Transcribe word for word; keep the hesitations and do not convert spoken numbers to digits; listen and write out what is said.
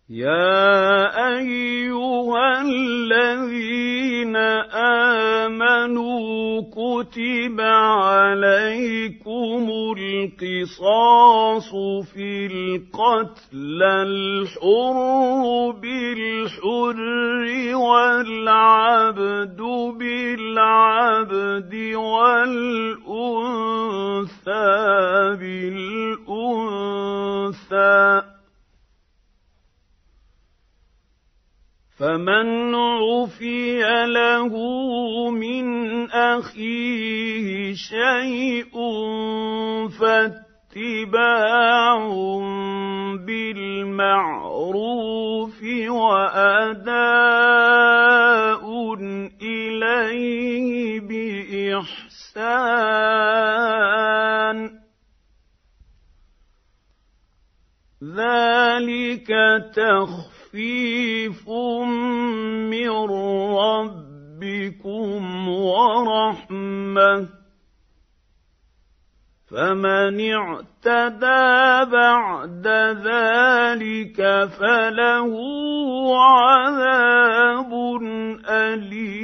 يَا أَيُّهَا الَّذِينَ آمَنُوا كُتِبَ عَلَيْكُمُ الْقِصَاصُ فِي الْقَتْلى ۖ الْحُرُّ بِالْحُرِّ وَالْعَبْدُ بِالْعَبْدِ وَالْأُنثَىٰ بِالْأُنثَىٰ ۚ فَمَنْ عُفِيَ لَهُ مِنْ أَخِيهِ شَيْءٌ فَاتِّبَاعٌ بِالْمَعْرُوفِ وَأَدَاءٌ إِلَيْهِ بِإِحْسَانٍ ۗ ذَلِكَ تَخْفِيفٌ مِّن رَّبِّكُمْ وَرَحْمَةٌ ۗ فَمَنِ اعْتَدَىٰ بَعْدَ ذَٰلِكَ فَلَهُ عَذَابٌ أَلِيمٌ.